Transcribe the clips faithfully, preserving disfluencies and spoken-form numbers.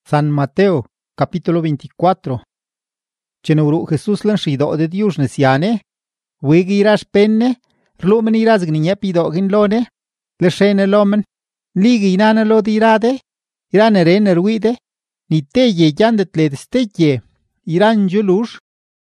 San Mateo, capítulo veinticuatro. Chenuru Jesús lan shido de Dios nesiane, wigi irash penne, rlumen iraz gniñep idogin lone, le shene lomen, ligi inana lo dirade, iran eren erwide, ni teye yandet le desteye, iran julush.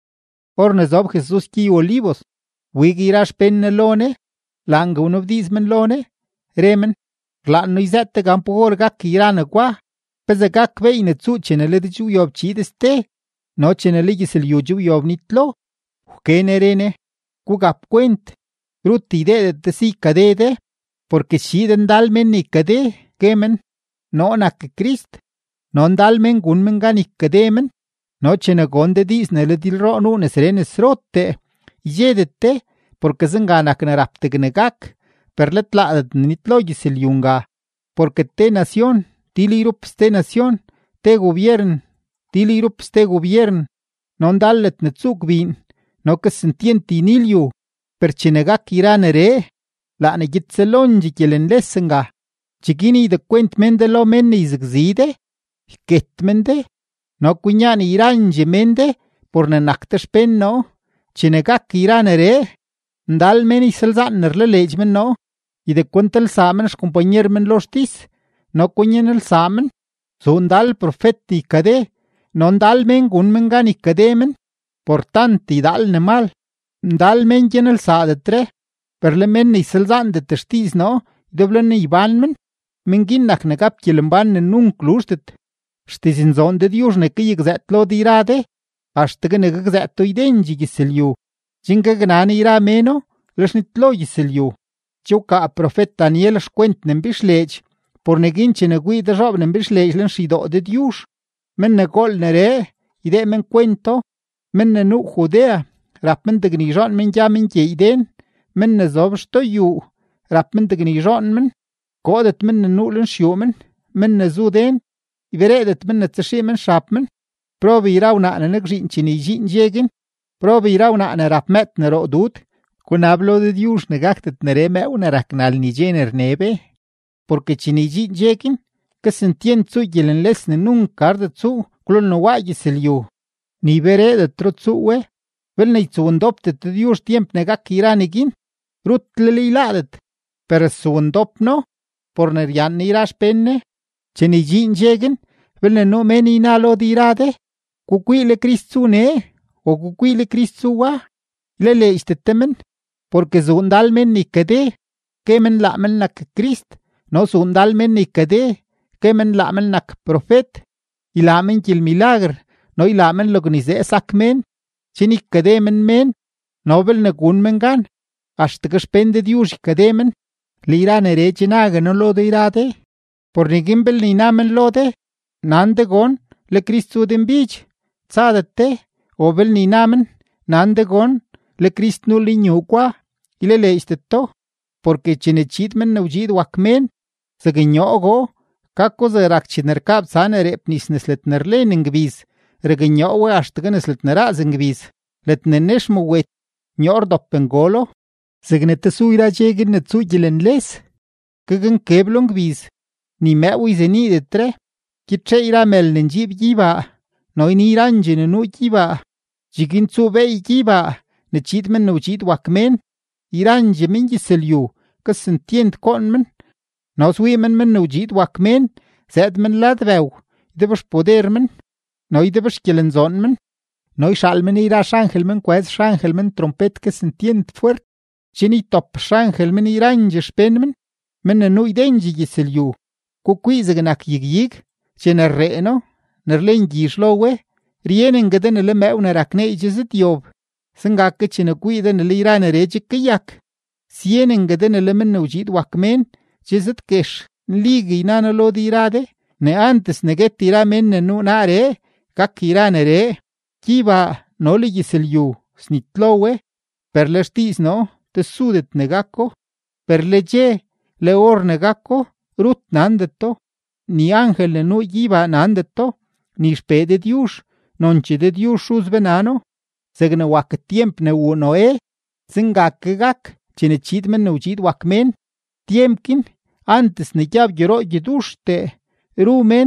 Ornezob Jesús ki olivos, wigi irash penne lone, langa un of these men lone, remen, glan no izette gampogor gak iran agua. Pese gak veine tsuchene le de yob chideste, nochene ligisel yuju yob nitlo, ukene rene, kugap kwent, ruti de de si kadede, porque shiden dalmen ni kade, kemen, no nak Christ, non dalmen gunmen ganik kademen, nochene gonde disne le dilro nunes renes rotte, yedete, porque zenganak naraptegne gak, per let ladet nitlo gisel yunga, porque te nación, Tilirup ste nación, te gobierno, tilirup ste gobierno, non dallet netzuk bin, no que sentienti nilyu, per chenegak iranere, la ne gitzelonji kielen lessenga, chigini de kwent mende lo menne izgzide, ket mende, no kunyani iranje mende, por ne naktes penno, chenegak iranere, ndal meni selzanner le lejmen no, y de cuentel samen compañermen los tis, no kunyen el samen, sundal profeti kade, non dal men gunmen gani kademen, portanti dal ne mal, dal men yen el sa de tre, per le men ni selzan de testis no, doblen ni banmen, men ginnak ne gap kielen bannen nun klustet, stisinn zon de Dios ne kiyek zet lo dirade, hasta ne gzet to idenji giselju, jinga gnani ira meno, lesnit lo giselju, chuka a profet Daniel shkwent nem bislej, por neginche ne guida robnen bislejlen shido de Dios, men ne gol nere, ide men cuento, men ne nu Judea, rap men de gnijon men jamen jeiden, men ne zob sto yu, rap men de gnijon men, godet men ne nulen sjomen, men ne zuden, iveredet men ne tshemen shapmen, probi rauna ne negrinche ni jin jegen, probi rauna ne rap met ne rodut, kun hablo de Dios ne gaktet nere me una raknal ni jener nebe, porque chiniji jekin, que se entiende su yelen lesne nunca arde su, klon no wayis el yu. Ni vere de trot su we, vel ne su undopte te Dios tiemp negak iranigin, rut leliladet, pero su undop no, por nerian ni ras penne, chiniji jegen, vel ne no meni nalo dirade, kukwile Kristu ne, o kukwile Kristu wa, lele istetemen, porque su undalmen ni kede, kemen lamen nak Krist, no sundalmen ni kade, kemen lamen nak profet, y lamen kil milagr, no y lamen lo gnize sakmen, chini kademen men, nobel ne gunmen gan, hasta que spende Dios kademen, lira nere chinaga no lo de irade, por ni gimbel ni namen lo de, nande gon, le Cristo den bich, tzadete, obel ni namen, nande gon, le Christ no li nyukwa, y le leistetto, porque chinechitmen naujid wakmen, se ginyogo, kako ze rakchinerkab sane repnis neslet nerlening gvis, reginyowe ashtagan neslet nerazing gvis, let neneshmo wet, nyor doppengolo, segnete suira jegin net sujilen les, kegen keblong gvis, ni mewi zeni de tre, kitche ira mel nenjib jiba, noi ni ranjine nu jiba, jigin su vei jiba, ne chitmen no chit wakmen, iranje minjiselju, que sentient konmen, nos wimen men no jit wakmen, zed men ladvew, idebos podermen, no idebos kielenzonmen, no shalmen ira shangelmen kwez shangelmen trompet que sentient fuert, chini top shangelmen iranje spenmen, men no idenji giselju, kukwizegnak yigyig, chener reno, nerlen gishlowe, rienen geden le meuna rakne jizit yob, sengake chene kwiden le irane reje kayak, sienen geden le men no jit wakmen, Chizit kesh, ligi nana lo dirade, ne antes neget ira menne nu nare, kak iranere, kiba no ligisel yu, snitlowe, per lestis no, te sudet negako, per leje, le or negako, rut nandeto, ni angel ne nu yiba nandeto, ni spe de Dios, nonche de Dios sus venano, segne wak tiemp ne uno e, zingak gak, chine chidmen no chid wakmen, tiemkin, antes ne jab gero gedushte, rumen,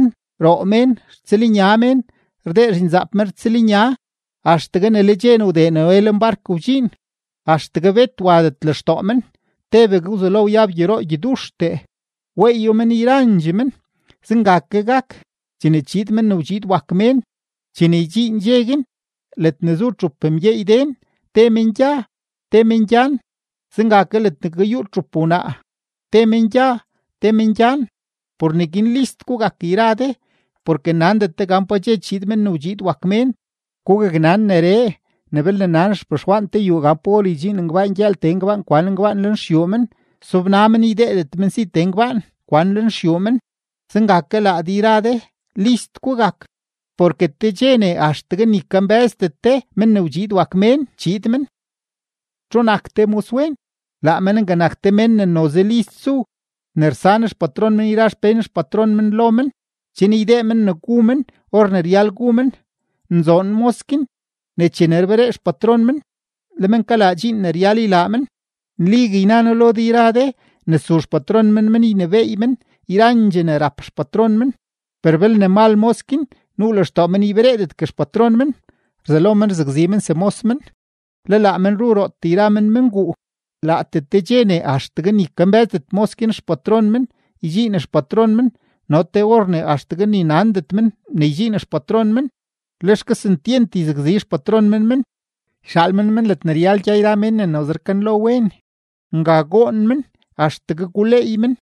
ro men, tsiliña men, rde rinzap mer tsiliña, ashtaga nelejen ude no elen barco jin, ashtaga vet wadet lashtomen, tebe guzalo yab yero yidushte, weyo men iranjimen, zingakegak, chinechid men nujid wakmen, chinejin yegin, let nezutruppem yeiden, temen ya, temen yan, zingake let negayutrupuna, temen ya, temen yan, por nekin list kugak irade, porque nandete gampa yechid men nujid wakmen, kugagnan nere, nebel nan spashwante yu gapoli jin ngban yal tengban kwan ngban len shumen, subnamen idedet men si tengban, kwan len shumen, zingake la dirade, list kugak, porque te jene ashtaga nikan bestete men nujid wakmen, chidmen. Tronakte muswen, la men ganakte men noze list su, nersanish patron men irash penish patron men lomen, chini ide men nagumen, or nerial gumen, nzon moskin, ne chinerberesh patron men, lemen kalajin neriali lamen, ligi nanolo dirade, ne sush patron men men ineveimen, iranjene rapash patron men, pervel ne mal moskin, nulo stomen iberedet kesh patron men, zalomen zgzimen se mosmen, le la men ruro tiramen mengu, la tetejene ashtaga nikan betet moskin patron men, ijines patron men, no te orne ashtaga ni nandet men, ne ijines patron men, leshka sentienti zgzish patron men men, shalmen men let nerial jaira men en ozerkan lo wen, nga goon men, ashtaga gulei men,